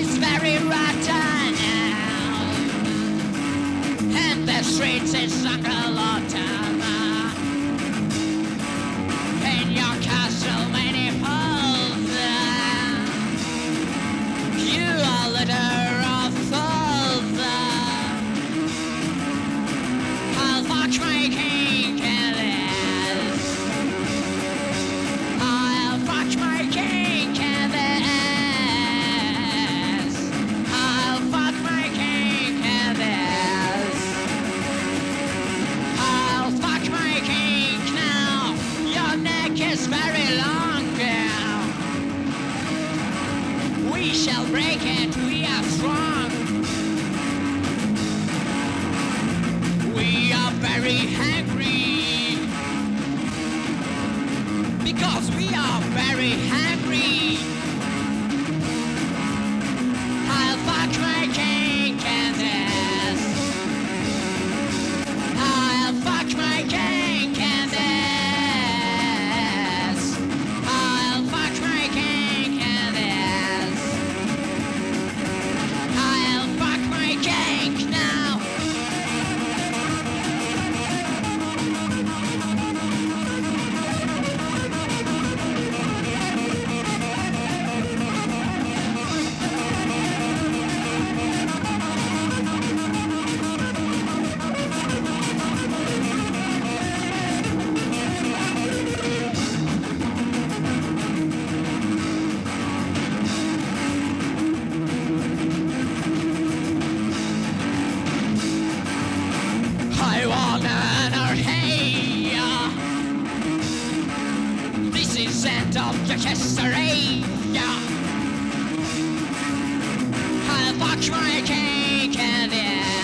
is very rotten now, and the streets is like a lot of in your castle many holes. You are litter of fools. I'll fuck my king and this. I'll fuck my king and this. I'll fuck my king and this. I'll fuck my king now. Your neck is very long now. We shall break it, we are strong. We are very hungry, because we are very hungry. I'll fuck my king and this. I'll fuck my king and this. I'll fuck my king and this. I'll fuck my king now. I wanna know, hey, this is end of your history. I'll fuck my cake and yeah.